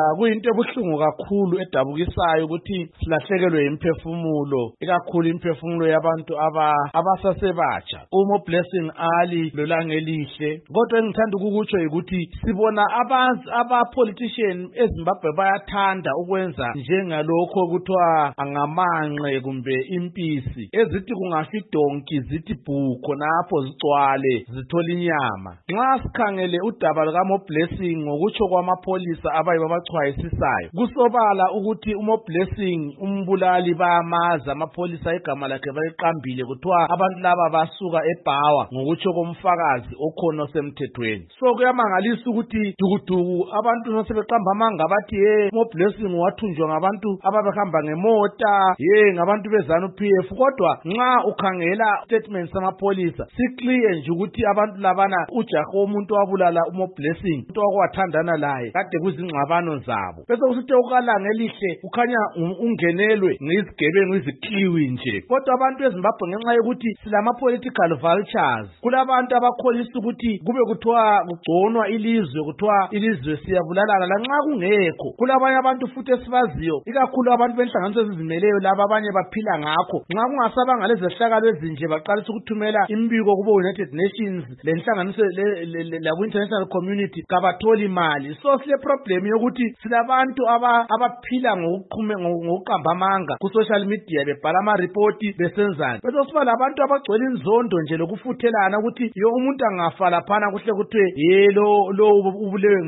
kuyinto ebuhlungu kakhulu edabukisayo ukuthi silahlekelwe imphefumulo, ikakhulu imphefumulo yabantu abasasebatsha. Blessing Ali loLangelihle. Kodwa engithanda ukukutsho ukuthi sibona aba-politician eZimbabwe bayathanda ukwenza njengalokho kuthiwa ngamanqe kumbe impisi ezithi kungafi idonki zithi bhu khonapho zigcwale zithola inyama. Nxa sikhangele udaba lukaMoblessing ngokutsho kwamapholisa abayibo abachwayisisayo, kusobala ukuthi uMoblessing umbulali bayamazi amapholisa igama lakhe baliqambile kuthiwa abantu laba basuka eBhawa ngokutsho komfakazi okhona osemthethweni. So kuyamangalisa ukuthi dukuduku abantu nosebeqamba amanga bathi uMoblessing wathunjwa ngabantu ababehamba ngemota, ngabantu bezanu PF. Kodwa nxa ukhangela statements samapholisa sikliye nje ukuthi abantu labana ujaha womuntu wabulala uMoblessing into okwathandana laye kade kuzingxabano zabo. Bese kusithi ukaLangelihle ukhanya ungenelwe ngezigebengu izikliwi nje. Kodwa abantu eZimbabwe ngenxa yokuthi silama political vultures, kulabantu abakholisa ukuthi kube kuthiwa kugconwa ilizwe, kuthiwa ilizwe siyabulalana lanxa kungekho. Kulabanye abantu futhi esibaziyo, ikakhulu abantu benhlanganiso ezizimeleyo laba abanye baphila ngakho. Nxa kungasaba ngalezehlakalo ezinje baqalisa ukuthumela imbiko kubo United Nations lenhlanganiso labo international community kabatholi imali. So sile problem yokuthi silabantu abaphila ngokuqamba amanga ku social media bebhala ama report besenzana. Bese siba labantu abagcwele inzondo nje lokufuthelana ukuthi umuntu angafa laphana kuhle kuthiwe lo ubulewe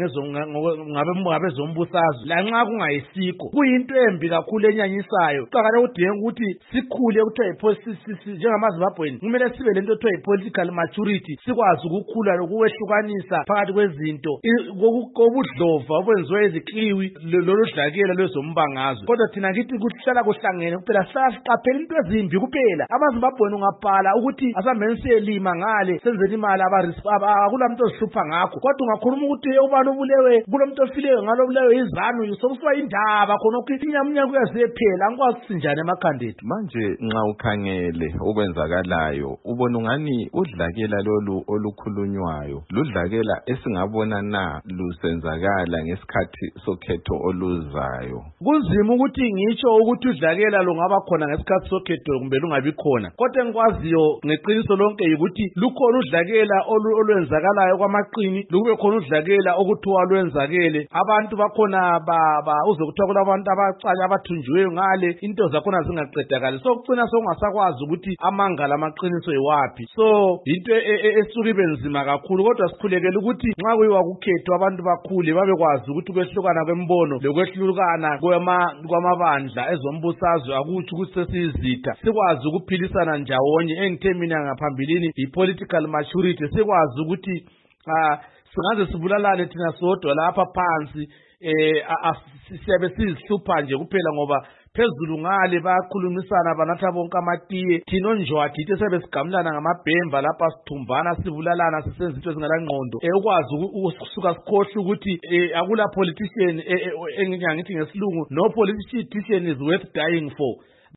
ngabe zombusazwe lanxa kungayisikho. Kuyinto embi kakhulu enyanyisayo. Kuqakathekile udinga ukuthi sikhule kuthiwa njengamaZimbabweni kumele sibe lento ethiwa political maturity, sikwazi ukukhula lokuwehlukanisa phakathi kwezinto kobudlova obwenziwe ezikliwi loludlakela lwezombangazwe. Kodwa thina kithi kuhlala kuhlangene kuphela siqaphela into ezimbi kuphela. AmaZimbabweni ungabhala ukuthi asambe siyelima ngale senzeni imali akulamuntu ozihlupha ngakho. Kodwa ungakhuluma ukuthi ubani ubulewe kulomuntu ofileyo ngalo bulewe izanu sokusiba indaba khona ukuthi inyamnya kuyaziphela angikwazi sinjani emakhandethu. Manje nxa ukhangele okwenzakalayo ubona ungani udlakela lolu olukhulunywayo ludlakela esingabona na lusenzakala ngesikhathi sokhetho oluzayo. Kunzima ukuthi ngitsho ukuthi udlakela lungaba khona ngesikhathi sokhetho kumbe lungabi khona. Kodwa engikwaziyo ngeqiniso lonke ukuthi lukhona udlakela olwenzakalayo kwamaqini, lube khona udlakela okuthiwa lwenzakele. Abantu bakhona uze kuthiwa kulabantu abacala abathunjiweyo ngale into zakhona zingaqedakali. So kucina sokungasakwazi ukuthi amanga lamaqiniso yiwaphi. So into esuka ibe nzima kakhulu. Kodwa sikhulekele ukuthi nxa kuyiwa kukhetho abantu bakhule babekwazi ukuthi kwehlukana kwembono lokwehlukana kwamabandla ezombusazwe akuthi ukuthi sesizitha sikwazi ukuphilisana njawonye. Engithe mina ngaphambilini i-political maturity, sikwazi ukuthi singaze sibulalane thina sodwa lapha phansi siyabe sizihlupha nje kuphela ngoba phezulu ngale bayakhulumisana banatha bonke amatiye thina onjwathi ithe sebe sigamulana ngamabhemba lapha sithumbana sibulalana sisenza into ezingalangqondo. Ukwazi ukusuka sikhohle ukuthi akula politician engingathi ngesilungu no politician is worth dying for.